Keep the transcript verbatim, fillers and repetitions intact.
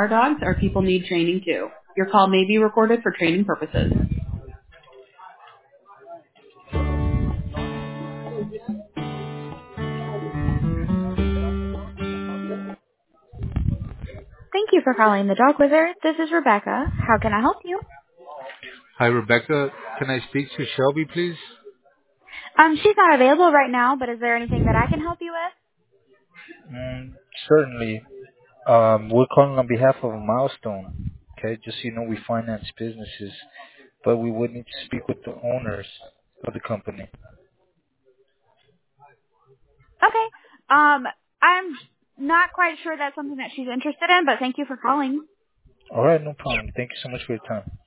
our dogs, our people need training too. Your call may be recorded for training purposes. Thank you for calling the Dog Wizard. This is Rebecca. How can I help you? Hi, Rebecca. Can I speak to Shelby, please? Um, she's not available right now, but is there anything that I can help you with? Mm, certainly. Um, we're calling on behalf of Milestone. Okay, just so you know, we finance businesses, but we would need to speak with the owners of the company. Okay. Um, I'm not quite sure that's something that she's interested in, but thank you for calling. All right, no problem. Thank you so much for your time.